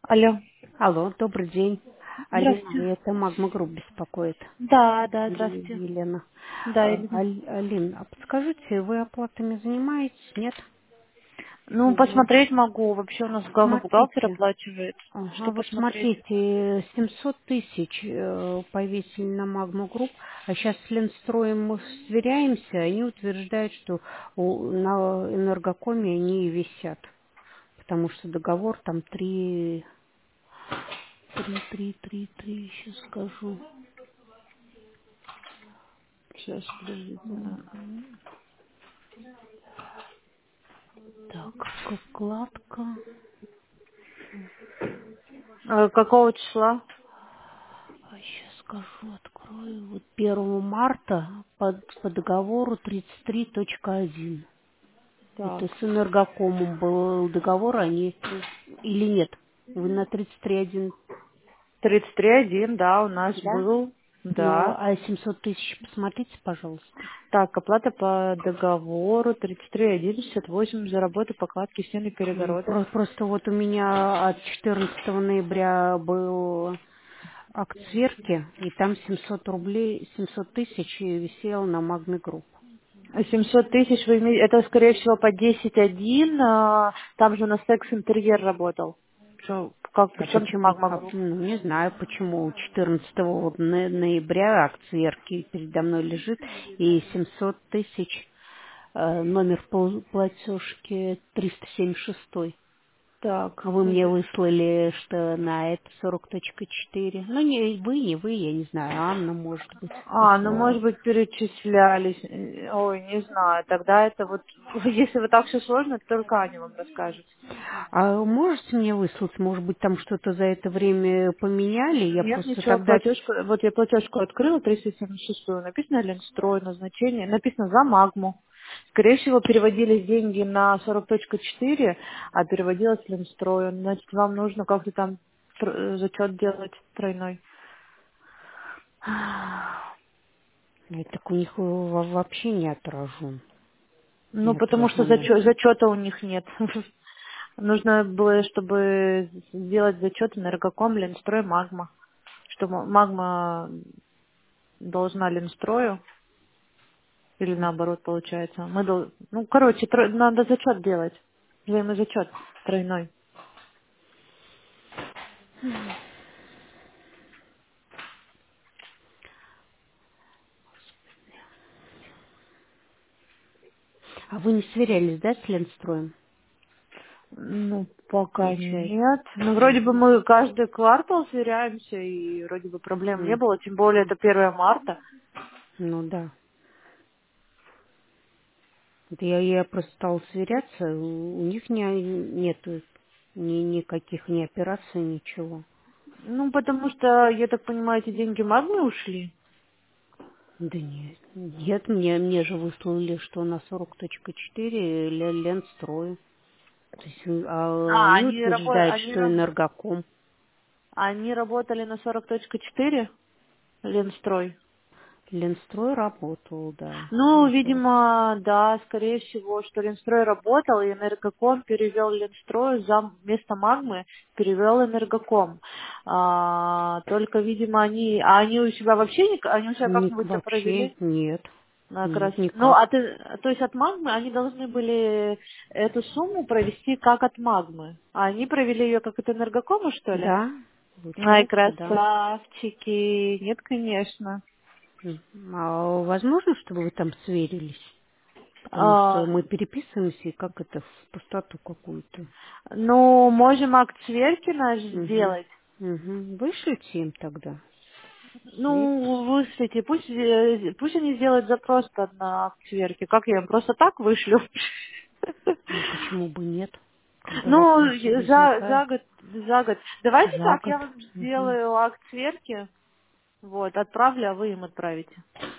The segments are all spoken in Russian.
Алло. Алло, добрый день. Алина, Здравствуйте. это Магма Групп беспокоит. Да, да, здравствуйте. Елена. Да, Елена. Алин, а подскажите, вы оплатами занимаетесь, нет? Ну, Вы посмотреть могу. Вообще у нас главный бухгалтер смотрите. оплачивает. Что Ага, вот посмотреть? смотрите, 700 тысяч повесили на Магму Групп, а сейчас с Ленстроем мы сверяемся, они утверждают, что на энергокоме они и висят, потому что договор там три, сейчас скажу. Сейчас, подождите. Так, вкладка. Какого числа? Сейчас скажу, открою. Вот 1 марта по договору 33.1. Так. Это с энергокомом был договор, они или нет? Вы на 33.1, 33.1, да, у нас да? был. Ну, Да. а 700 тысяч посмотрите, пожалуйста. Так, оплата по договору 33.1.68 за работу покладки стен и перегородок. Просто вот у меня от 14 ноября был акт сверки, и там 700 рублей, 700 тысяч висело на Магме Групп. 700 тысяч, вы это, скорее всего, по 10.1, там же у нас секс-интерьер работал. А Причем почему, Магма Групп? ну, не знаю, почему 14 вот ноября акт сверки передо мной лежит, и 700 тысяч, номер платежки 376. Так, Вы мне выслали, что на это 40.4. Ну, не вы, я не знаю, Анна, может быть, ну, выслала. может быть, перечислялись. Ой, не знаю. Тогда это вот, если вот так все сложно, то только Аня вам расскажет. А можете мне выслать, может быть, там что-то за это время поменяли? Я Нет, просто ничего, тогда... платежку, вот я платежку открыла, 376, написано Ленстрой, назначение, написано за Магму. Скорее всего, переводились деньги на 40.4, а переводилось Ленстрою. Значит, вам нужно как-то там зачет делать тройной. Я так у них вообще не отражен. Ну, Я потому что отражена. зачета у них нет. Нужно было, чтобы сделать зачет энергоком, Ленстрой, Магма. Что Магма должна Ленстрою, или наоборот получается. Ну, короче, надо зачет делать. Взаимозачет тройной. А вы не сверялись, да, с Ленстроем? Ну, пока Получается. нет. Ну, вроде бы Мгм. мы каждый квартал сверяемся, и вроде бы проблем не М. было, тем более это 1 марта. Ну да. Вот я просто стала сверяться, у них нет никаких ни операций, ничего. Ну, потому что, я так понимаю, эти деньги Магмы ушли. Да нет, мне же выслали, что на 40.4 Ленстрой. То есть, они утверждают, что энергоком. Они работали на 40.4, Ленстрой. Ленстрой работал, да. Ну, На 40. видимо, да, скорее всего, что Ленстрой работал, и Энергоком перевел Ленстрой, вместо Магмы перевел Энергоком. Только, видимо, они у себя вообще, они у себя как-нибудь это Вообще провели? нет. Как раз. Нет, Ну, никак. то есть от Магмы они должны были эту сумму провести как от Магмы. А они провели ее как от Энергокома, что ли? Да, Ай, получается, да. красавчики. Нет, конечно. А возможно, чтобы вы там сверились? Потому что А, мы переписываемся, и как это в пустоту какую-то. Ну, можем акт сверки наш Угу. сделать. Угу. Вышлите им тогда. Сверить. Ну, вышлите, пусть они сделают запрос на акт сверки. Как я им просто так вышлю? Ну, почему бы нет? Когда Ну, вопросы возникают. за год. Давайте За так, год. я вам Угу. сделаю акт сверки, вот, отправлю, а вы им отправите.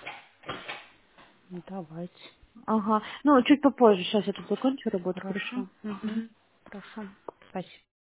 Давайте. Ага. Ну, чуть попозже, сейчас я тут закончу работу, хорошо? Хорошо. Угу. Мгм. Хорошо. Спасибо.